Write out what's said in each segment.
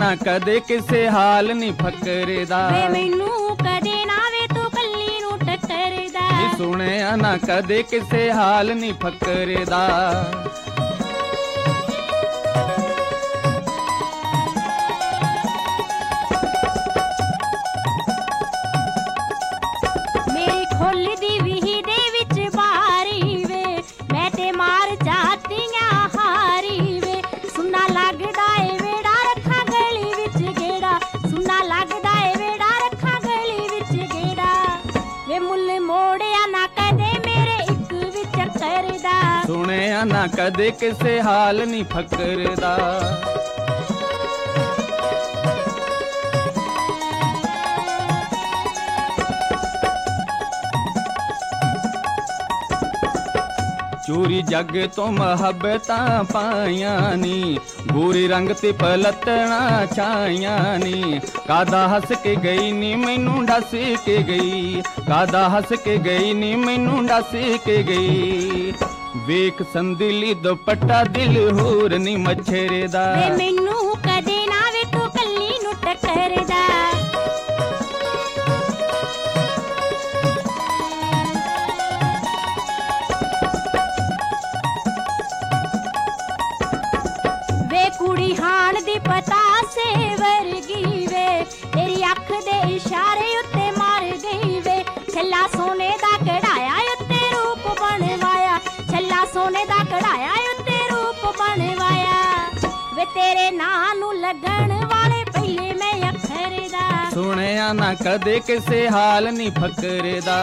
ਨਾ ਕਦੇ ਕਿਸੇ ਹਾਲ ਨੀ ਫਕਰਦਾ। ਵੇ ਮੈਨੂੰ ਕਦੇ ਨਾ ਵੇ ਤੂੰ ਕੱਲੀ ਨੂੰ ਟੱਕਰਦਾ। ਸੁਣਿਆ ਨਾ ਕਦੇ ਕਿਸੇ ਹਾਲ ਨੀ ਫਕਰਦਾ। ਮੇਰੀ ਖੁੱਲਦੀ ਵੀਹੀ ਦੇ ਵਿੱਚ ਬਾਰੀ ਵੇ, ਮੈਂ ਤੇ ਮਾਰ ਜਾਤੀਆਂ ਹਾਰੀ ਵੇ। ਸੁੰਨਾ ਲੱਗਦਾ ਏ ਵੇੜਾ ਰੱਖਾਂ ਗਲੀ ਵਿੱਚ ਗੇੜਾ, ਸੁੰਨਾ ਲੱਗਦਾ ਏ ਵੇੜਾ ਰੱਖਾਂ ਗਲੀ ਵਿੱਚ ਗੇੜਾ। ਵੇ ਮੁੱਲ ਮੋੜਿਆ ਨਾ ਕਦੇ ਮੇਰੇ ਇੱਕ ਵਿਚਰ ਕਰਦਾ। ਸੁਣਿਆ ਨਾ ਕਦੇ ਕਿਸੇ ਹਾਲ ਨੀ ਫਕਰਦਾ। ਚੋਰੀ ਜੱਗ ਤੋਂ ਮੁਹੱਬਤਾਂ ਪਾਈਆਂ ਨੀ, ਗੋਰੇ ਰੰਗ ਤੇ ਪਲਤਣਾ ਛਾਈਆਂ ਨੀ। ਕਾਦਾ ਹੱਸ ਕੇ ਗਈ ਨੀ ਮੈਨੂੰ ਡੱਸ ਕੇ ਗਈ, ਕਾਦਾ ਹੱਸ ਕੇ ਗਈ ਨੀ ਮੈਨੂੰ ਡੱਸ ਕੇ ਗਈ। ਵੇਖ ਸੰਦਲੀ ਦੁਪੱਟਾ ਦਿਲ ਹੋਰ ਨੀ ਮੱਛਰਦਾ। ਵੇ ਮੈਨੂੰ ਕਦੇ ਨਾ ਵੇ ਤੂੰ ਕੱਲੀ ਨੂੰ ਟੱਕਰਦਾ। ਵੇ ਕੁੜੀ ਹਾਣ ਦੀ ਪਤਾਸੇ ਵਰਗੀ ਵੇ, ਤੇਰੀ ਅੱਖ ਦੇ ਇਸ਼ਾਰੇ ਉੱਤੇ ਮਾਰ ਗਈ ਵੇ। ਛੱਲਾ ਸੋਨੇ ਦਾ ਕਢਾਇਆ ਉੱਤੇ ਰੂਪ ਬਣਵਾਇਆ, ਛੱਲਾ ਸੋਨੇ ਦਾ ਕਢਾਇਆ ਉੱਤੇ ਰੂਪ ਬਣਵਾਇਆ। ਵੇ ਤੇਰੇ ਨਾਂ ਨੂੰ ਲੱਗਣ ਵਾਲੇ ਪਹਿਲੇ ਮੈਂ ਅੱਖਰ ਦਾ। ਸੁਣਿਆ ਨਾ ਕਦੇ ਕਿਸੇ ਹਾਲ ਨੀ ਫਕਰਦਾ।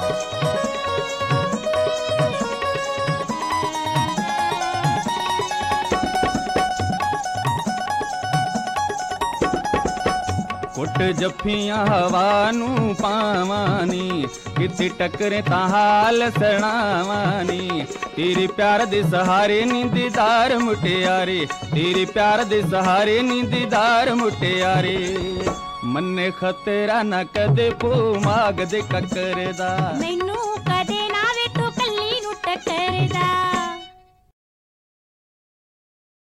ਕੁੱਟ ਜੱਫੀਆਂ ਹਵਾ ਨੂੰ ਪਾਵਾਂ ਨੀ, ਕਿਤੇ ਟੱਕਰੇ ਤਾਂ ਹਾਲ ਸੁਣਾਵਾਂ ਨੀ। ਤੇਰੇ ਪਿਆਰ ਦੇ ਸਹਾਰੇ ਨੀ ਦੀਦਾਰ ਮੁਟਿਆਰੇ, ਤੇਰੇ ਪਿਆਰ ਦੇ ਸਹਾਰੇ ਨੀ ਦੀਦਾਰ ਮੁਟਿਆਰੇ। ਮੰਨੇ ਖਤਰਾ ਨਾ ਕਦੇ ਪੋ ਮਾਗ ਦੇ ਕੱਕਰ ਦਾ। ਮੈਨੂੰ ਕਦੇ ਨਾ ਵੇ ਤੂੰ ਕੱਲੀ ਨੂੰ ਟੱਕਰਦਾ।